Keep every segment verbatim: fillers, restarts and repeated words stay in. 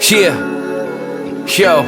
Yeah, yo,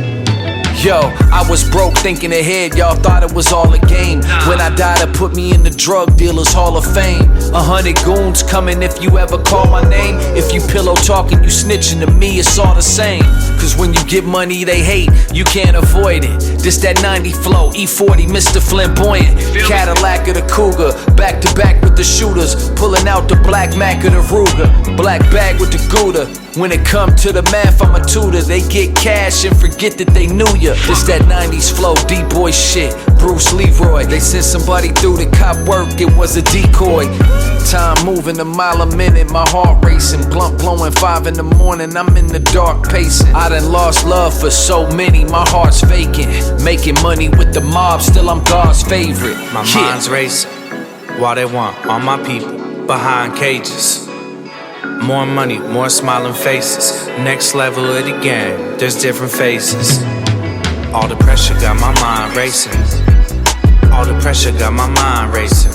yo, I was broke thinking ahead, y'all thought it was all a game. When I died, it put me in the drug dealers hall of fame. A hundred goons coming if you ever call my name. If you pillow talking, you snitching to me, it's all the same. Cause when you get money they hate, you can't avoid it. This that ninety flow, E forty, Mister Flamboyant. Cadillac of the Cougar, back to back with the shooters. Pulling out the black Mac of the Ruger. Black bag with the Gouda. When it come to the math, I'm a tutor. They get cash and forget that they knew ya. This that nineties flow, D-boy shit, Bruce Leroy. They sent somebody through to cop work, it was a decoy. Time moving a mile a minute, my heart racing. Blunt blowing five in the morning, I'm in the dark pacing. I done lost love for so many, my heart's vacant. Making money with the mob, still I'm God's favorite. My yeah. mind's racing, while they want all my people behind cages. More money, more smiling faces. Next level of the game, there's different faces. All the pressure got my mind racing. All the pressure got my mind racing.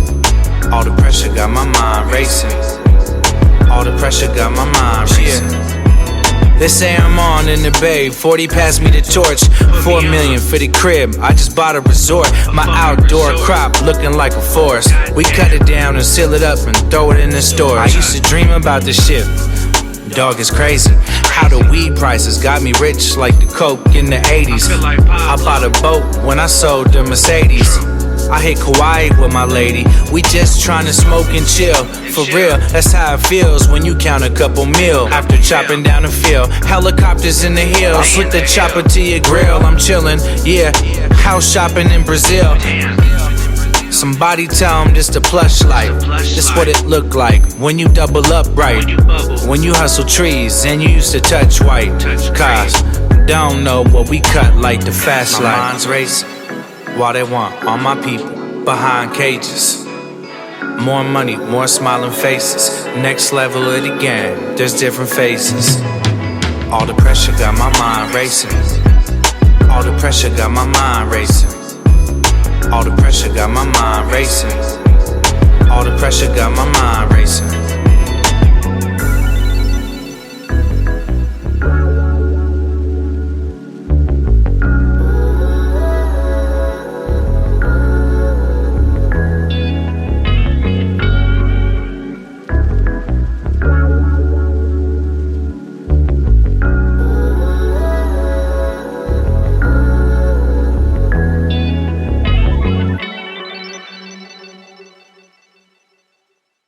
All the pressure got my mind racing. All the pressure got my mind racing. They say I'm on in the bay, forty passed me the torch. Four million for the crib, I just bought a resort. My outdoor crop looking like a forest. We cut it down and seal it up and throw it in the stores. I used to dream about this shit, dog is crazy. How the weed prices got me rich like the coke in the eighties. I bought a boat when I sold the Mercedes. I hit Kauai with my lady, we just tryna smoke and chill. For real, that's how it feels when you count a couple mil after chopping down the field. Helicopters in the hills, with the chopper to your grill. I'm chillin', yeah, house shopping in Brazil. Somebody tell them this the plush life. This what it look like when you double up right. When you hustle trees and you used to touch white cars. Don't know what we cut like the fast life. My mind's racing, while they want all my people behind cages. More money, more smiling faces. Next level of the game, there's different faces. All the pressure got my mind racing. All the pressure got my mind racing. All the pressure got my mind racing. All the pressure got my mind racing.